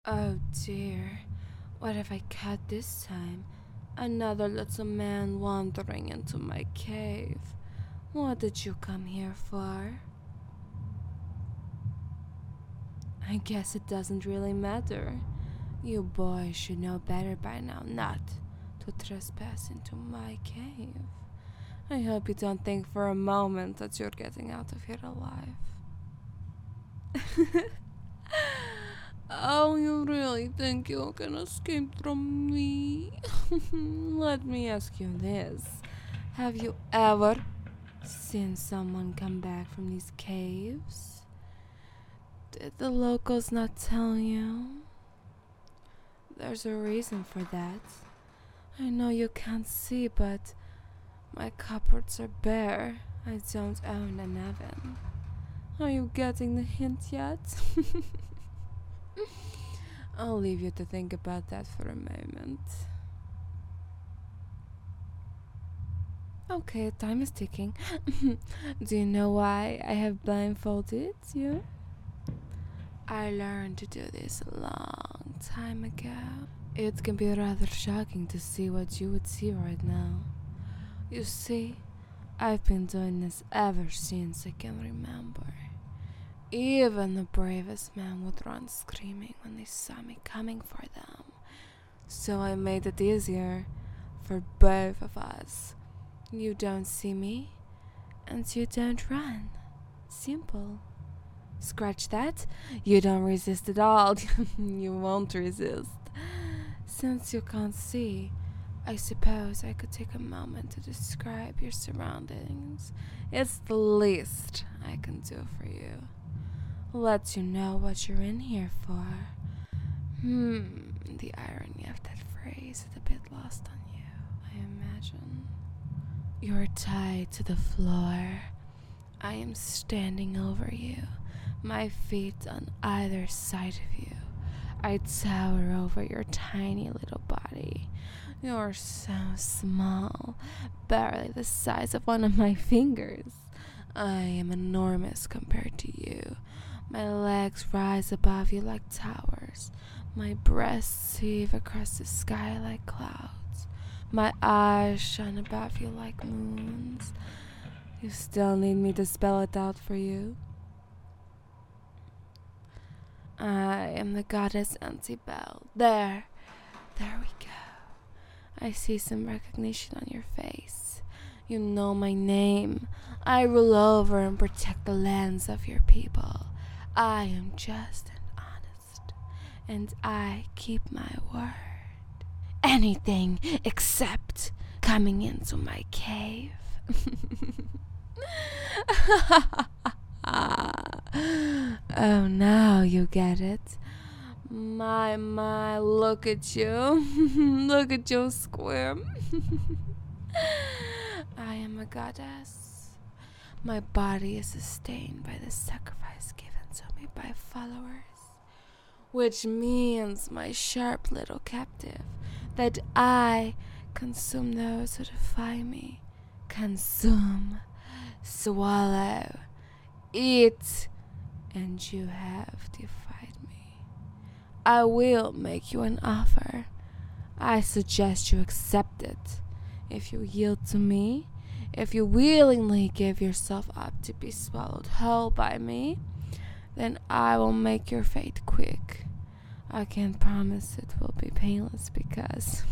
Oh dear, what have I caught this time? Another little man wandering into my cave. What did you come here for? I guess it doesn't really matter. You boys should know better by now not to trespass into my cave. I hope you don't think for a moment that you're getting out of here alive. Oh, you really think you can escape from me? Let me ask you this. Have you ever seen someone come back from these caves? Did the locals not tell you? There's a reason for that. I know you can't see, but my cupboards are bare. I don't own an oven. Are you getting the hint yet? I'll leave you to think about that for a moment. Okay, time is ticking. Do you know why I have blindfolded you? I learned to do this a long time ago. It can be rather shocking to see what you would see right now. You see, I've been doing this ever since I can remember. Even the bravest men would run screaming when they saw me coming for them. So I made it easier for both of us. You don't see me, and you don't run. Simple. Scratch that. You don't resist at all. You won't resist. Since you can't see, I suppose I could take a moment to describe your surroundings. It's the least I can do for you. Let you know what you're in here for. The irony of that phrase is a bit lost on you, I imagine. You're tied to the floor. I am standing over you, my feet on either side of you. I tower over your tiny little body. You're so small, barely the size of one of my fingers. I am enormous compared to you. My legs rise above you like towers. My breasts heave across the sky like clouds. My eyes shine above you like moons. You still need me to spell it out for you? I am the goddess Antibel. There we go. I see some recognition on your face. You know my name. I rule over and protect the lands of your people. I am just and honest, and I keep my word. Anything except coming into my cave. Oh, now you get it. My, look at you. Look at you squirm. I am a goddess. My body is sustained by the sacrifice given to me by followers, which means, my sharp little captive, that I consume those who defy me. Consume, swallow, eat, and you have defied me. I will make you an offer. I suggest you accept it. If you yield to me, if you willingly give yourself up to be swallowed whole by me, then I will make your fate quick. I can't promise it will be painless because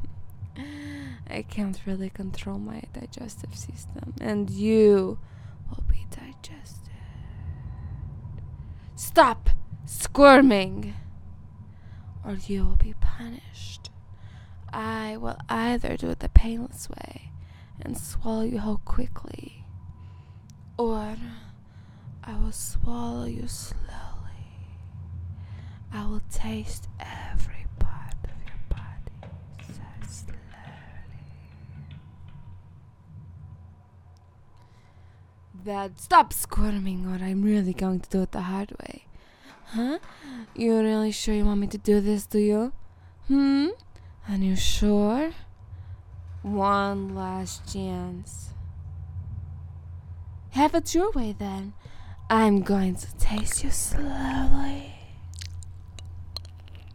I can't really control my digestive system, and you will be digested. Stop squirming, or you will be punished. I will either do it the painless way and swallow you whole quickly, or I will swallow you slowly. I will taste every part of your body so slowly that stop squirming, or I'm really going to do it the hard way. Huh? You really sure you want me to do this to you? Are you sure? One last chance. Have it your way then. I'm going to taste you slowly.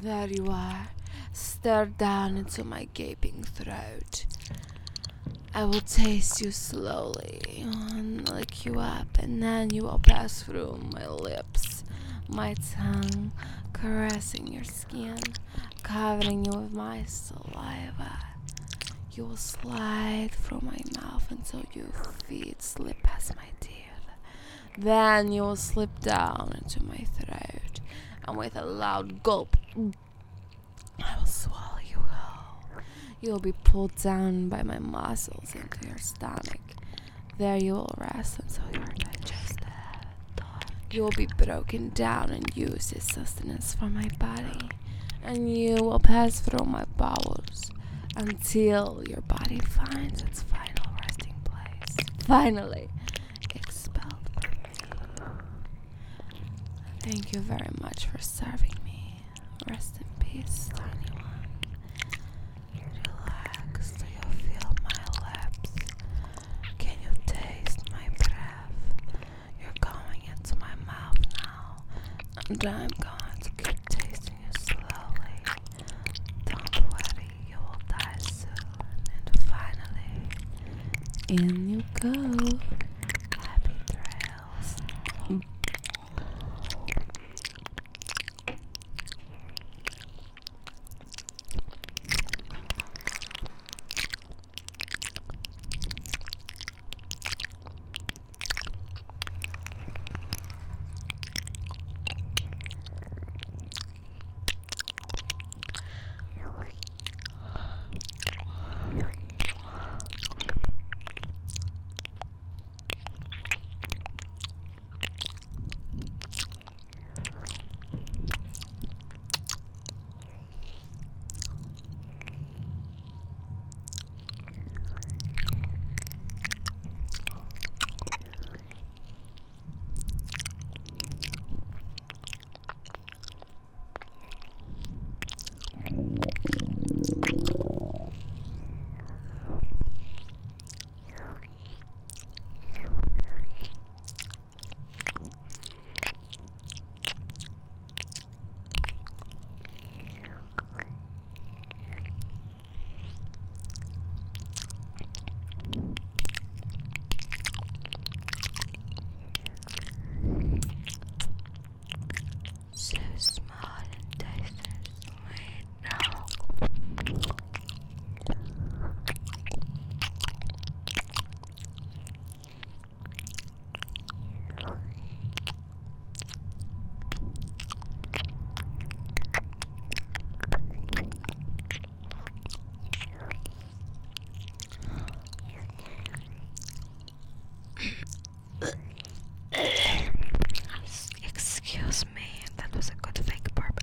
There you are. Stare down into my gaping throat. I will taste you slowly and lick you up, and then you will pass through my lips, my tongue caressing your skin, covering you with my saliva. You will slide through my mouth until your feet slip past my teeth. Then you will slip down into my throat, and with a loud gulp, I will swallow you whole. You will be pulled down by my muscles into your stomach. There you will rest until you are digested. You will be broken down and used as sustenance for my body, and you will pass through my bowels until your body finds its final resting place. Finally, expelled from me. Thank you very much for serving me. Rest in peace, tiny one. Relax till you feel my lips. Can you taste my breath? You're going into my mouth now, and I'm going to keep tasting you slowly. Don't worry, you will die soon. And finally, in you go. Happy trails. So small and tasty, sweet now. Excuse me, that was a good fake burp.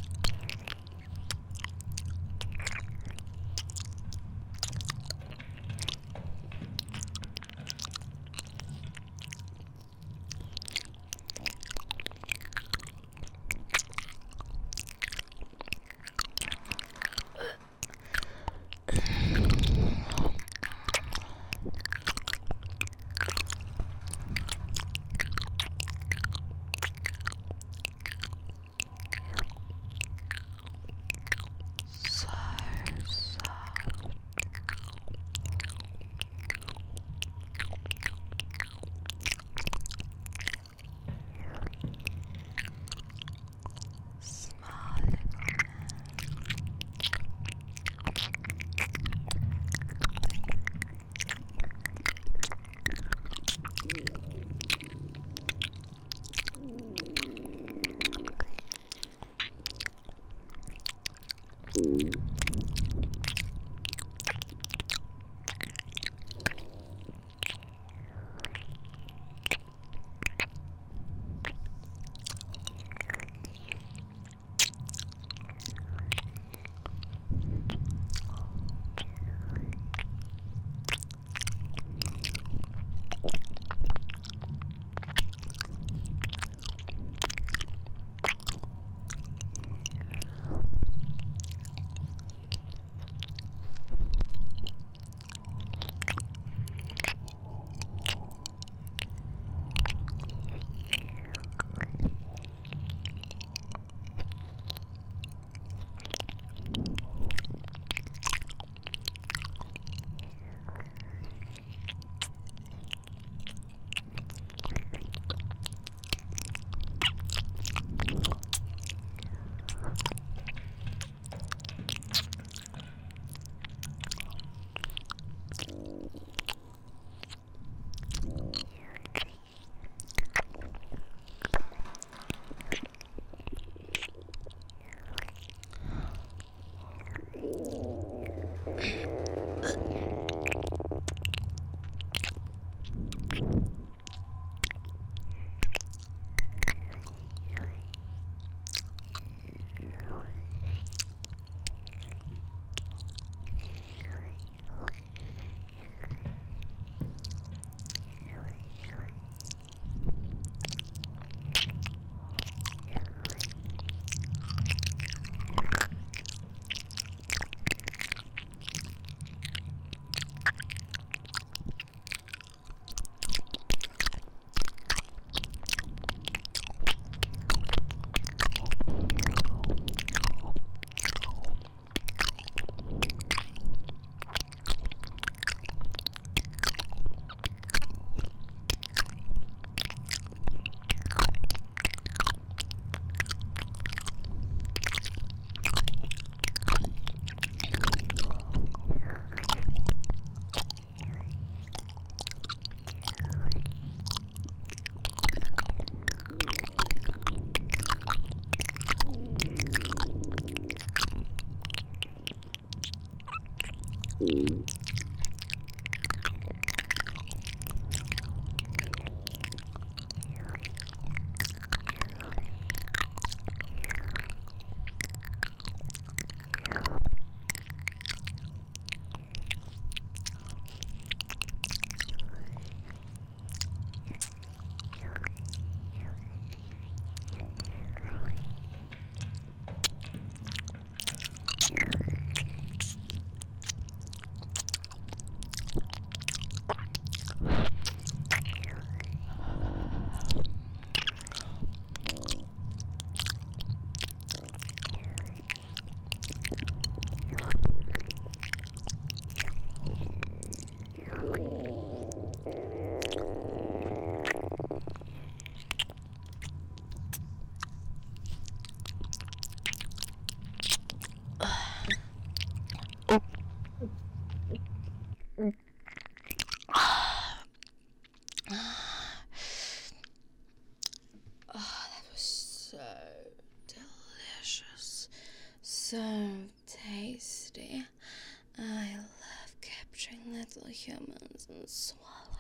That was so delicious, so tasty. I love capturing little humans and swallowing